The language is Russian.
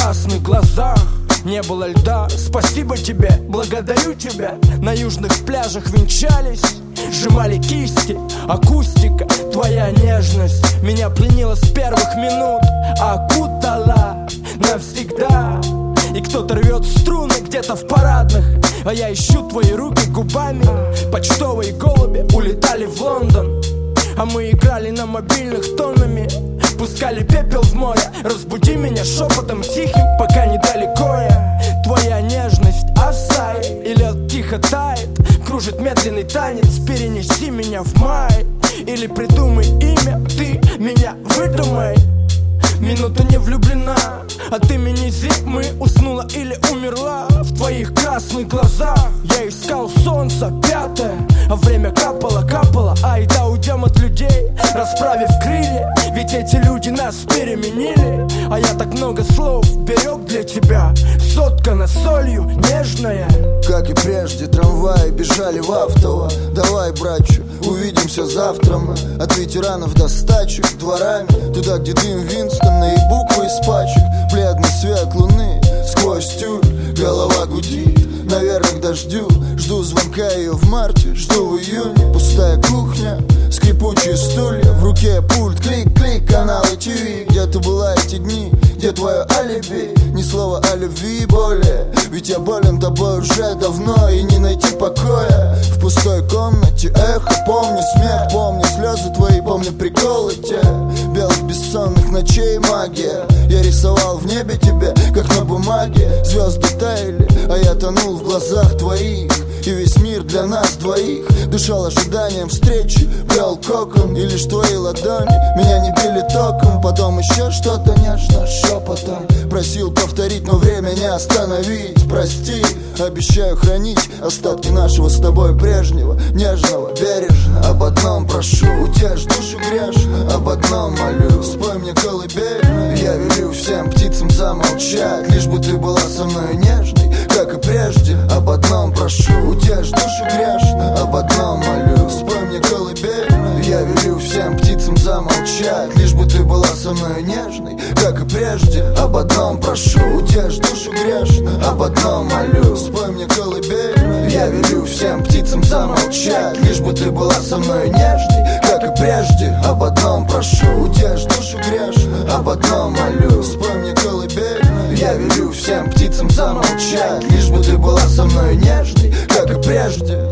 красных глазах не было льда. Спасибо тебе, благодарю тебя. На южных пляжах венчались, сжимали кисти. Акустика, твоя нежность меня пленила с первых минут, окутала навсегда. И кто-то рвет струны где-то в парадных, а я ищу твои руки губами. Почтовые голуби улетали в Лондон, а мы играли на мобильных тоннами. Пускали пепел в море, разбуди меня шепотом тихим, пока недалеко я. Твоя нежность осай, и лед тихо тает, кружит медленный танец. Перенеси меня в май, или придумай имя, ты меня выдумай. Минута не влюблена, от имени зимы уснула или умерла. В твоих красных глазах я искал солнце пятое, а время капало, капало. Айда уйдем от людей, расправив крылья, ведь эти люди нас переменили. А я так много слов берег для тебя, соткана солью нежная. Как и прежде, трамваи бежали в Автово. Давай, братчу, увидимся завтра мы. От ветеранов до стачек дворами, туда, где дым Винстона и буквы из пачек. Бледный свет луны сквозь тюль, голова гудит, наверное, к дождю. Жду звонка ее в марте, жду в июне. Пустая кухня, скрипучие стулья, в руке пульт, клик-клик, каналы ТВ. Где ты была эти дни, где твое алиби? Ни слова о любви более, ведь я болен тобой уже давно, и не найти покоя в пустой комнате. Эхо, помню смех, помню слезы твои, помню приколы те. Белых бессонных ночей магия, я рисовал в небе тебя, как на бумаге. Звезды таяли, а я тонул в глазах твоих, и весь мир для нас двоих дышал ожиданием встречи. Плел кокон, и лишь твои ладони меня не били током. Потом еще что-то нежно шепотом просил повторить, но время не остановить. Прости, обещаю хранить остатки нашего с тобой прежнего, нежного, бережно. Об одном прошу, утешь душу грешно, об одном молю, спой мне колыбельную. Я велю всем птицам замолчать, лишь бы ты была со мной нежной, как и прежде. Об одном прошу, утешь душу грешно, об одном молю, спой мне колыбельную. Я велю всем птицам замолчать, лишь бы ты была со мной нежной, как и прежде. Об одном прошу, утешь душу грешно, об одном молю, спой мне колыбельную. Я велю всем птицам замолчать, лишь бы ты была со мной нежной, как и прежде. Об одном прошу, утешь душу грешно, об одном молю, спой мне колыбельную. Я велю всем птицам замолчать, лишь бы ты была со мной нежной, как и прежде.